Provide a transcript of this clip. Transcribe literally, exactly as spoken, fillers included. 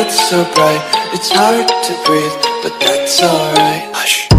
lights so bright, it's hard to breathe, but that's alright. Hush.